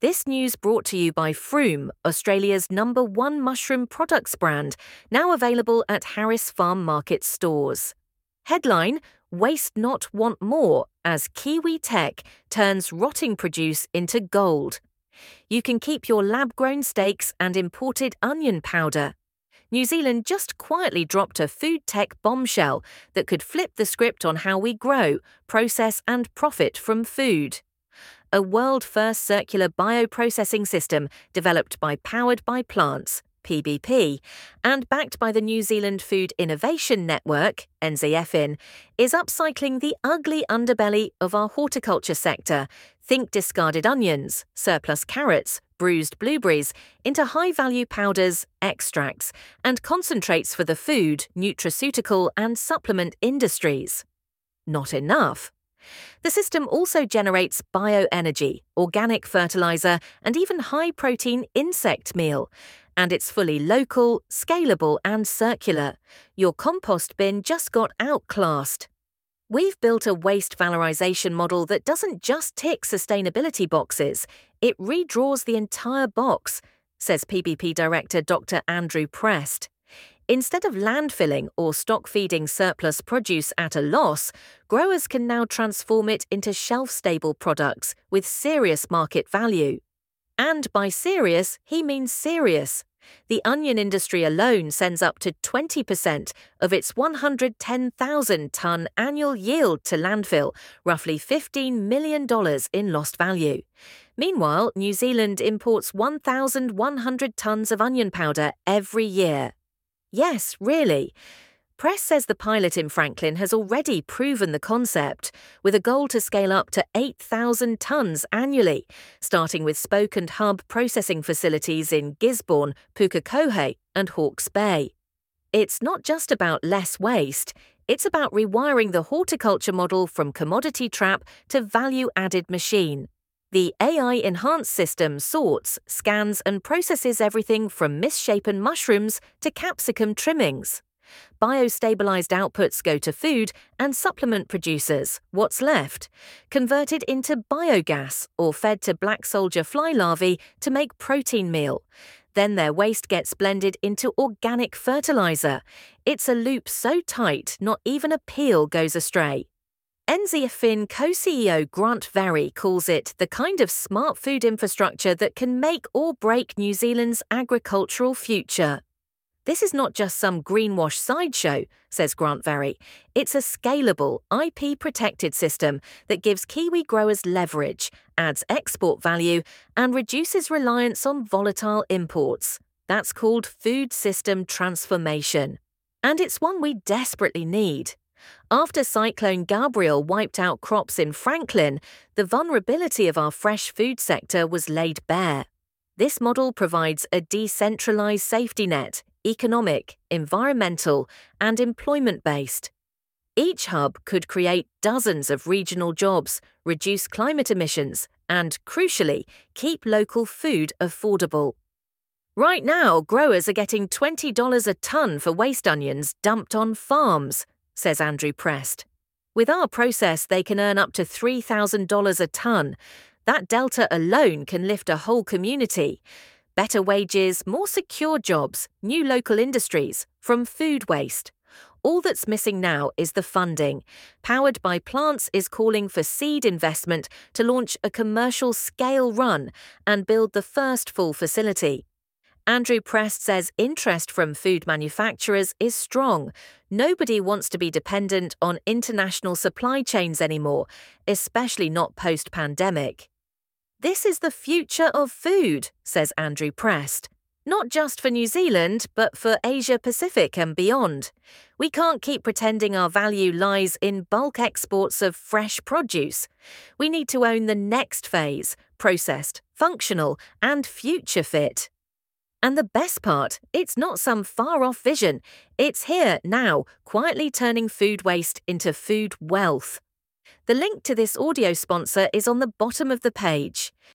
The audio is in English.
This news brought to you by Froome, Australia's #1 mushroom products brand, now available at Harris Farm Market stores. Headline: Waste Not Want More as Kiwi Tech turns rotting produce into gold. You can keep your lab-grown steaks and imported onion powder. New Zealand just quietly dropped a food tech bombshell that could flip the script on how we grow, process and profit from food. A world-first circular bioprocessing system developed by Powered by Plants, PBP, and backed by the New Zealand Food Innovation Network, NZFIN, is upcycling the ugly underbelly of our horticulture sector. Think discarded onions, surplus carrots, bruised blueberries, into high-value powders, extracts, and concentrates for the food, nutraceutical, and supplement industries. Not enough. The system also generates bioenergy, organic fertilizer, and even high-protein insect meal. And it's fully local, scalable, and circular. Your compost bin just got outclassed. We've built a waste valorization model that doesn't just tick sustainability boxes, it redraws the entire box, says PBP Director Dr. Andrew Prest. Instead of landfilling or stock-feeding surplus produce at a loss, growers can now transform it into shelf-stable products with serious market value. And by serious, he means serious. The onion industry alone sends up to 20% of its 110,000-ton annual yield to landfill, roughly $15 million in lost value. Meanwhile, New Zealand imports 1,100 tons of onion powder every year. Yes, really. Press says the pilot in Franklin has already proven the concept, with a goal to scale up to 8,000 tonnes annually, starting with spoke and hub processing facilities in Gisborne, Pukekohe and Hawke's Bay. It's not just about less waste, it's about rewiring the horticulture model from commodity trap to value-added machine. The AI-enhanced system sorts, scans and processes everything from misshapen mushrooms to capsicum trimmings. Biostabilized outputs go to food and supplement producers, what's left, converted into biogas or fed to black soldier fly larvae to make protein meal. Then their waste gets blended into organic fertilizer. It's a loop so tight not even a peel goes astray. NZFIN co-CEO Grant Very calls it the kind of smart food infrastructure that can make or break New Zealand's agricultural future. This is not just some greenwash sideshow, says Grant Very. It's a scalable, IP-protected system that gives Kiwi growers leverage, adds export value, and reduces reliance on volatile imports. That's called food system transformation. And it's one we desperately need. After Cyclone Gabrielle wiped out crops in Franklin, the vulnerability of our fresh food sector was laid bare. This model provides a decentralized safety net, economic, environmental, and employment-based. Each hub could create dozens of regional jobs, reduce climate emissions, and, crucially, keep local food affordable. Right now, growers are getting $20 a tonne for waste onions dumped on farms, says Andrew Prest. With our process, they can earn up to $3,000 a tonne. That delta alone can lift a whole community. Better wages, more secure jobs, new local industries, from food waste. All that's missing now is the funding. Powered by Plants is calling for seed investment to launch a commercial scale run and build the first full facility. Andrew Prest says interest from food manufacturers is strong. Nobody wants to be dependent on international supply chains anymore, especially not post-pandemic. This is the future of food, says Andrew Prest. Not just for New Zealand, but for Asia-Pacific and beyond. We can't keep pretending our value lies in bulk exports of fresh produce. We need to own the next phase, processed, functional, and future-fit. And the best part, it's not some far-off vision. It's here now, quietly turning food waste into food wealth. The link to this audio sponsor is on the bottom of the page.